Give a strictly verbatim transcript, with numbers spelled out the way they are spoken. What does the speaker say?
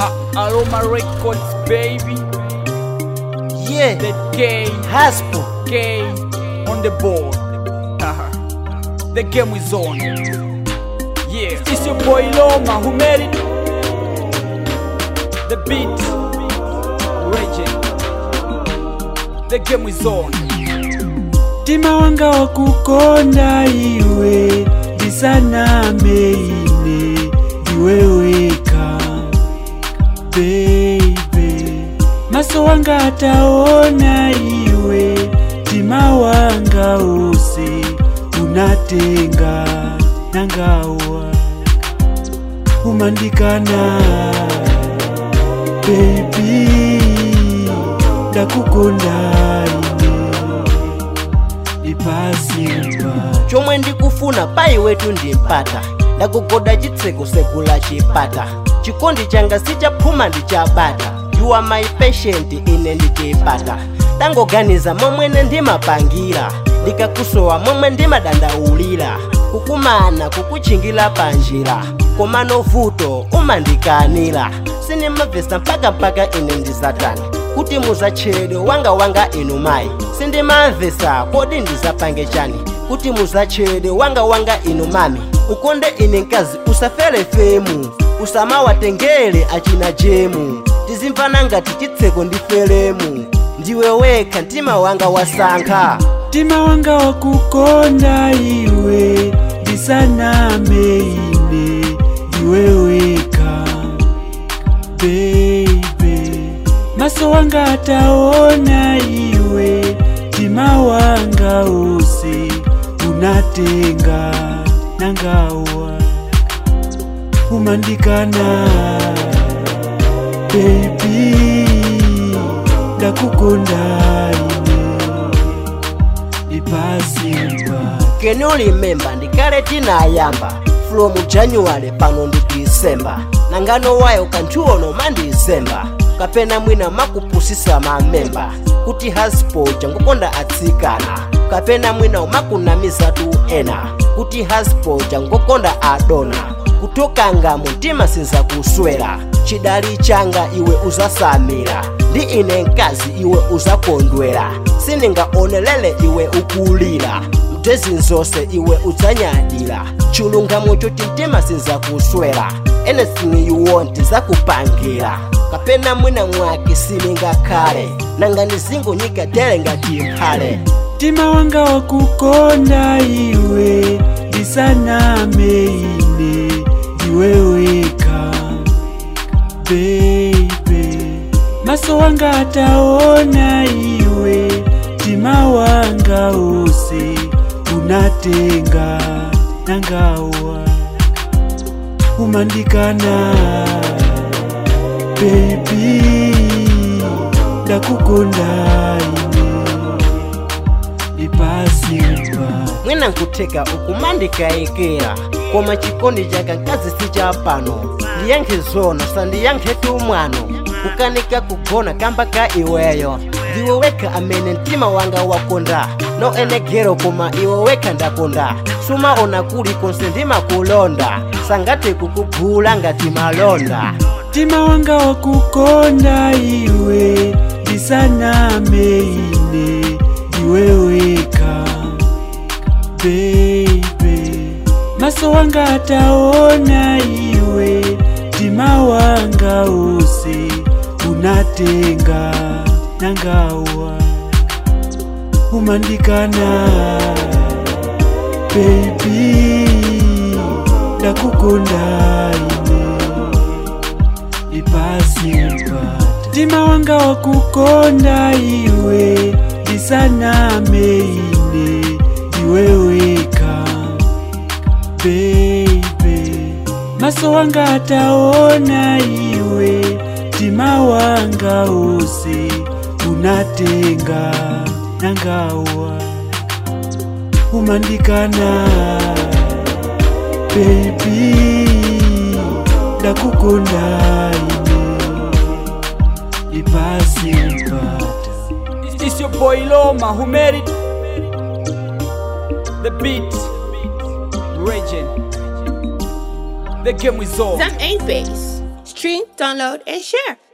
Uh, Aroma Records, baby. Yeah, The K, Haspo. K on the board. Haha. The game is on. Yeah, it's your boy Loma who made it. The beat, Reggae. The game is on. Tima wanga wa kukonda iwe disana meine iwe weka baby maso wanga ataona iwe tima wanga usi unatenga nangawa umandikana baby ndakukonda chomwe ndikufuna pai wetu ndimpata ndakugoda chitseko sekula chipata chikondi changa sichaphuma ndichabata you are my patient ine ndichipata tangoganiza momwene ndimapangira ndikakusowa momwe ndimadandaulira kukumana kukuchingila panjira komano vuto umandikanira sinimavesa mpaka mpaka ine ndizatani kuti muzachedwe wanga wanga inu mai sindimamvesa kodi ndizapange chani kuti muzachedwe wanga wanga inu mami ukonde ine nkazi usafere femu usamawatengele achina jemu tizimvana ngati chitseko ndifelemu ndiwe weka mtima wanga wasankha mtima wanga wakukonda iwe ndisaname ine iwe weka baby maso wanga ataona iwe tima wanga usi unatenga nangawa umandikana baby ndakukonda ine ipasimba. Can you remember ndikale tinayamba from January pano ndi December nangano wayo kanchuono mandi December kapena mwina makupusisa mamemba kuti Haspo changokonda atsikana kapena mwina umakunamiza tu ena kuti Haspo changokonda adona kutokanga mutima sinza kuswera chidali changa iwe uzasamira ndi ine nkazi iwe uzakondwera siningaonelele iwe ukulira mtezi nzose iwe uzanyadira chulungamo choti mtima sinza kuswera anything you want zakupangira kapena mwina mwake siningakale nanga nizingo nyika tele ngati mphale mtima wanga wakukonda iwe ndisaname ine iwe weka baby maso wanga ataona iwe mtima wanga usi unatenga nangawa umandikana baby ndakukonda ine ipasimba mwina nkuteka ukumandikaekera koma chikondi chaka nkazi sichapano ndiyankhe zona sandiyankhe tu mwano kukanika kugona kamba ka iweyo ndiwe weka amene mtima wanga wakonda no enegero koma iwe weka ndakonda sumaona kuli konse ndimakulonda sangate kukugula ngati malonda mtima wanga wakukonda iwe ndisaname ine iwe weka baby maso wanga ataona iwe mtima wanga usi unatenga nangawa umandikana baby ndakukonda ine ipasimba mtima wanga wakukonda iwe ndisaname ine iwe weka baby maso wanga ataona iwe mtima wanga usi unatenga nangawa umandikana baby ndakukonda ine ipasimba. It's your boy Loma who made it. The beat, Reggae. The game is on. Zam eight base. stream, download, and share.